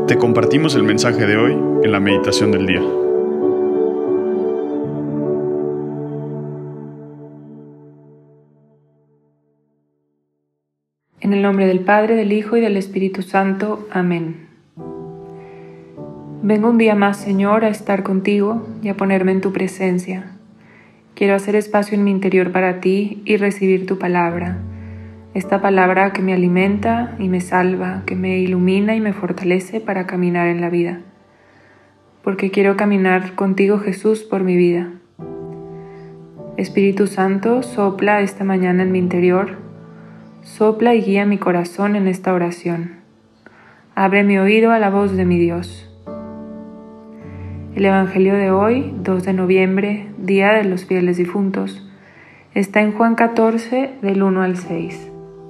Te compartimos el mensaje de hoy en la meditación del día. En el nombre del Padre, del Hijo y del Espíritu Santo. Amén. Vengo un día más, Señor, a estar contigo y a ponerme en tu presencia. Quiero hacer espacio en mi interior para ti y recibir tu palabra. Esta palabra que me alimenta y me salva, que me ilumina y me fortalece para caminar en la vida. Porque quiero caminar contigo, Jesús, por mi vida. Espíritu Santo, sopla esta mañana en mi interior. Sopla y guía mi corazón en esta oración. Abre mi oído a la voz de mi Dios. El Evangelio de hoy, 2 de noviembre, Día de los Fieles Difuntos, está en Juan 14, del 1 al 6.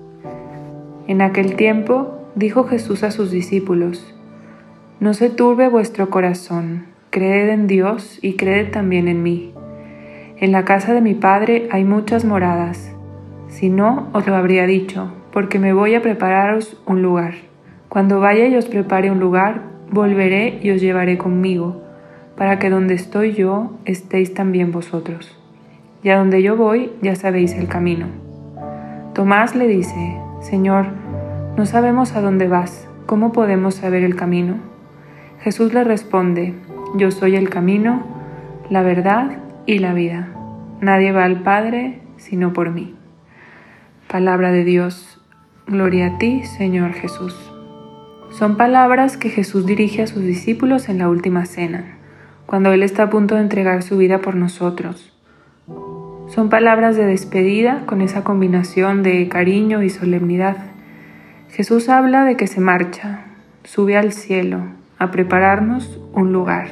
En aquel tiempo dijo Jesús a sus discípulos: No se turbe vuestro corazón, creed en Dios y creed también en mí. En la casa de mi Padre hay muchas moradas. Si no, os lo habría dicho, porque me voy a prepararos un lugar. Cuando vaya y os prepare un lugar, volveré y os llevaré conmigo, para que donde estoy yo, estéis también vosotros. Y a donde yo voy, ya sabéis el camino. Tomás le dice: Señor, no sabemos a dónde vas, ¿cómo podemos saber el camino? Jesús le responde: Yo soy el camino, la verdad y la vida. Nadie va al Padre sino por mí. Palabra de Dios. Gloria a ti, Señor Jesús. Son palabras que Jesús dirige a sus discípulos en la última cena, cuando Él está a punto de entregar su vida por nosotros. Son palabras de despedida con esa combinación de cariño y solemnidad. Jesús habla de que se marcha, sube al cielo, a prepararnos un lugar.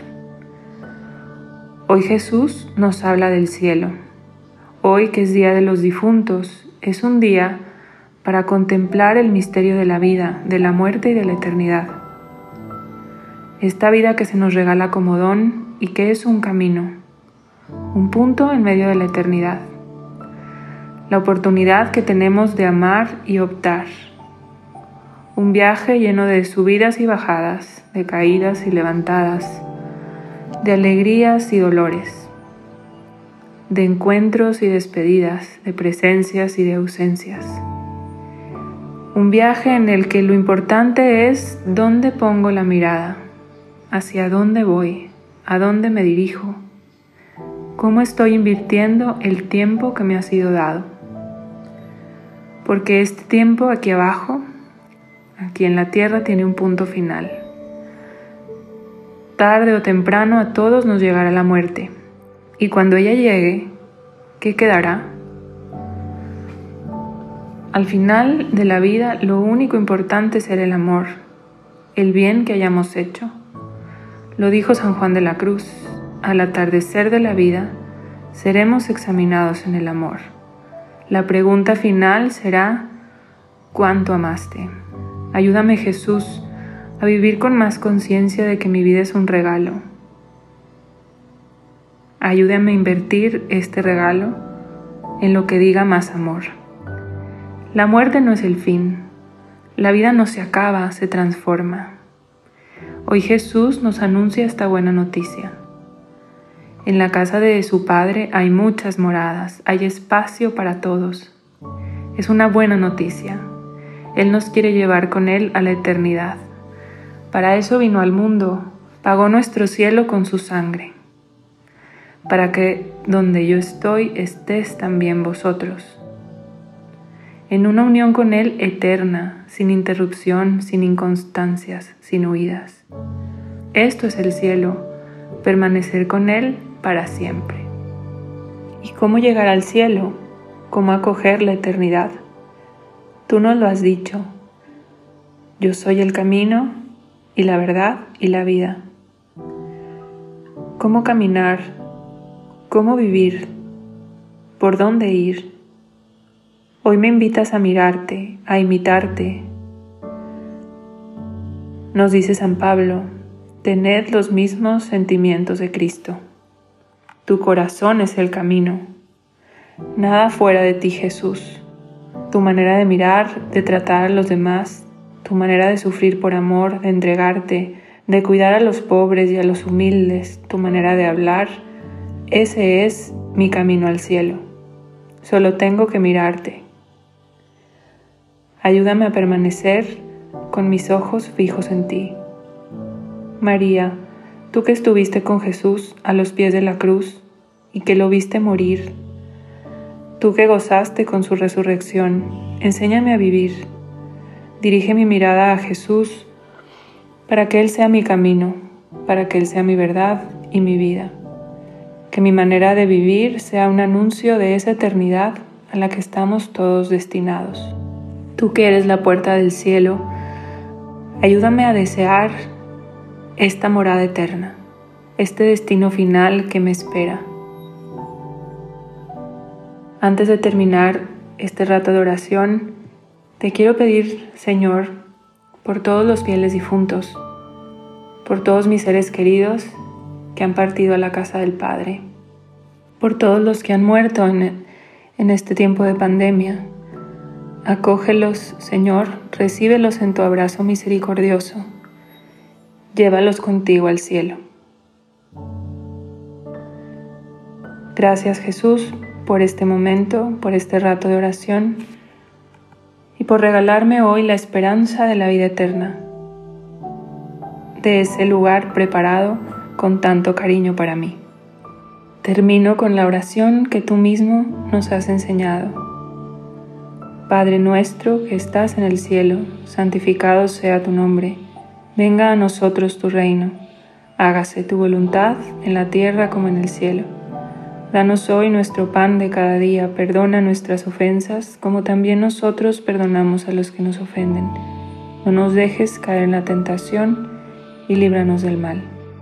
Hoy Jesús nos habla del cielo. Hoy, que es Día de los Difuntos, es un día para contemplar el misterio de la vida, de la muerte y de la eternidad. Esta vida que se nos regala como don y que es un camino, un punto en medio de la eternidad. La oportunidad que tenemos de amar y optar. Un viaje lleno de subidas y bajadas, de caídas y levantadas, de alegrías y dolores, de encuentros y despedidas, de presencias y de ausencias. Un viaje en el que lo importante es dónde pongo la mirada, hacia dónde voy, a dónde me dirijo, cómo estoy invirtiendo el tiempo que me ha sido dado. Porque este tiempo aquí abajo, aquí en la tierra, tiene un punto final. Tarde o temprano a todos nos llegará la muerte. Y cuando ella llegue, ¿qué quedará? Al final de la vida, lo único importante será el amor, el bien que hayamos hecho. Lo dijo San Juan de la Cruz: al atardecer de la vida, seremos examinados en el amor. La pregunta final será: ¿cuánto amaste? Ayúdame, Jesús, a vivir con más conciencia de que mi vida es un regalo. Ayúdame a invertir este regalo en lo que diga más amor. La muerte no es el fin. La vida no se acaba, se transforma. Hoy Jesús nos anuncia esta buena noticia. En la casa de su Padre hay muchas moradas, hay espacio para todos. Es una buena noticia. Él nos quiere llevar con Él a la eternidad. Para eso vino al mundo, pagó nuestro cielo con su sangre, para que donde yo estoy estés también vosotros. En una unión con Él eterna, sin interrupción, sin inconstancias, sin huidas. Esto es el cielo, permanecer con Él para siempre. ¿Y cómo llegar al cielo? ¿Cómo acoger la eternidad? Tú nos lo has dicho. Yo soy el camino y la verdad y la vida. ¿Cómo caminar? ¿Cómo vivir? ¿Por dónde ir? Hoy me invitas a mirarte, a imitarte. Nos dice San Pablo: tened los mismos sentimientos de Cristo. Tu corazón es el camino. Nada fuera de ti, Jesús. Tu manera de mirar, de tratar a los demás, tu manera de sufrir por amor, de entregarte, de cuidar a los pobres y a los humildes, tu manera de hablar, ese es mi camino al cielo. Solo tengo que mirarte. Ayúdame a permanecer con mis ojos fijos en ti. María, tú que estuviste con Jesús a los pies de la cruz y que lo viste morir, tú que gozaste con su resurrección, enséñame a vivir. Dirige mi mirada a Jesús para que Él sea mi camino, para que Él sea mi verdad y mi vida. Que mi manera de vivir sea un anuncio de esa eternidad a la que estamos todos destinados. Tú que eres la puerta del cielo, ayúdame a desear esta morada eterna, este destino final que me espera. Antes de terminar este rato de oración, te quiero pedir, Señor, por todos los fieles difuntos, por todos mis seres queridos que han partido a la casa del Padre, por todos los que han muerto en este tiempo de pandemia. Acógelos, Señor, recíbelos en tu abrazo misericordioso. Llévalos contigo al cielo. Gracias, Jesús, por este momento, por este rato de oración y por regalarme hoy la esperanza de la vida eterna, de ese lugar preparado con tanto cariño para mí. Termino con la oración que tú mismo nos has enseñado. Padre nuestro que estás en el cielo, santificado sea tu nombre. Venga a nosotros tu reino. Hágase tu voluntad en la tierra como en el cielo. Danos hoy nuestro pan de cada día. Perdona nuestras ofensas, como también nosotros perdonamos a los que nos ofenden. No nos dejes caer en la tentación y líbranos del mal.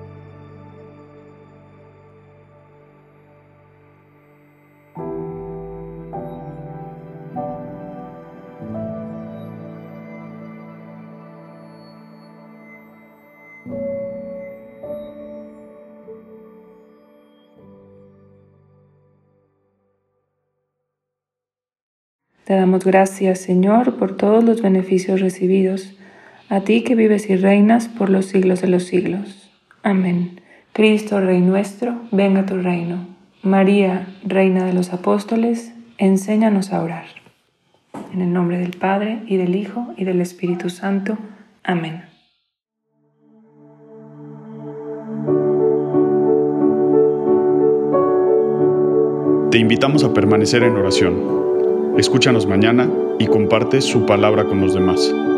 Te damos gracias, Señor, por todos los beneficios recibidos, a ti que vives y reinas por los siglos de los siglos. Amén. Cristo, Rey nuestro, venga a tu reino. María, Reina de los Apóstoles, enséñanos a orar. En el nombre del Padre, y del Hijo, y del Espíritu Santo. Amén. Te invitamos a permanecer en oración. Escúchanos mañana y comparte su palabra con los demás.